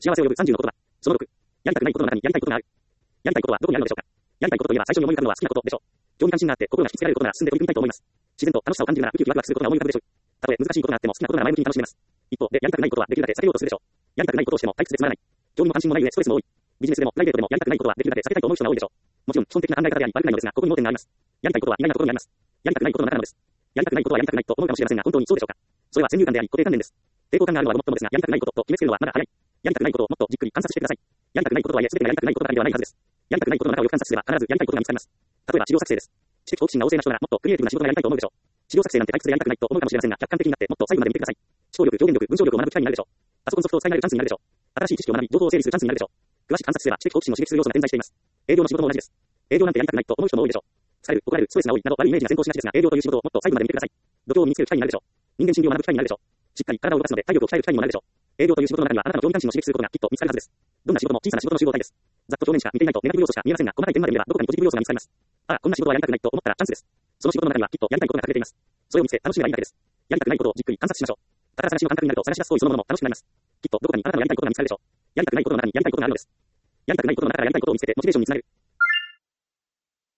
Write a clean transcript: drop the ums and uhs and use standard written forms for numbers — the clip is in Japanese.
幸せを呼ぶ30の言葉。その6。やりたくないことの中にやりたいことがある。やりたいことはどこにあるのでしょうか。やりたいことといえば最初に思い浮かぶのは好きなことでしょう。興味関心があって心が引きつけられることなら進んで取り組みたいと思います。自然と楽しさを感じるならウキウキワクワクすることが思い浮かぶでしょう。たとえ難しいことがあっても好きなことなら前向きに楽しめます。一方でやりたくないことはできるだけ避けようとするでしょう。やりたくないことをしても退屈でつまらない。興味も関心もない上ストレスも多い。ビジネスでもプライベートでもやりたくないことはできるだけ避けたいと思う人が多いでしょう。もちろん基本的な考え方であり悪くないのですが、ここに盲点があります。やりたいことは意外なところにあります。やりたくないことの中なのです。やりたくないことはやりたくないと思うかもしれませんが、本当にそうでしょうか。それは先入観であり固定観念です。抵抗感があるのはごもっともですが、やりたくないことと決めつけるのはまだ早い。やりたくないことをもっとじっくり観察してください。やりたくないこととはいえ全てがやりたくないことばかりではないはずです。やりたくないことの中をよく観察すれば必ずやりたいことが見つかります。例えば資料作成です。知的好奇心が旺盛な人ならもっとクリエイティブな仕事がやりたいと思うでしょう。資料作成なんて退屈でやりたくないと思うかもしれませんが、客観的になってもっと細部まで見てください。思考力、表現力、文章力を学ぶ機会になるでしょう。パソコンソフトを使い慣れるチャンスになるでしょう。新しい知識を学び、情報を整理するチャンスになるでしょう。詳しく観察すれば知的好奇心を刺激する要素が点在しています。営業の仕事も同じです。営業なんてやりたくないと思う人も多いでしょう。疲れる、怒られる、ストレスが多いなど悪いイメージが先行しがちですが、営業という仕事をもっと細部まで見てください。度胸を身につける機会になるでしょう。人間心理を学ぶ機会になるでしょう。しっかり体を動かすので体力を鍛える機会にもなるでしょう。営業という仕事の中にはあなたの興味関心を刺激することがきっと見つかるはずです。どんな仕事も小さな仕事の集合体です。ざっと表面しか見ていないとネガティブ要素しか見えませんが、細かい点まで見ればどこかにポジティブ要素が見つかります。ああ、こんな仕事はやりたくないと思ったらチャンスです。その仕事の中にはきっとやりたいことが隠れています。それを見つけ楽しめばいいだけです。やりたくないことをじっくり観察しましょう。宝探しの感覚になると探し出す行為そのものも楽しくなります。きっとどこかにあなたのやりたいことが見つかるでしょう。やりたくないことの中にやりたいことがあるのです。やりたくないことの中からやりたいことを見つけてモチベーションにつなげる。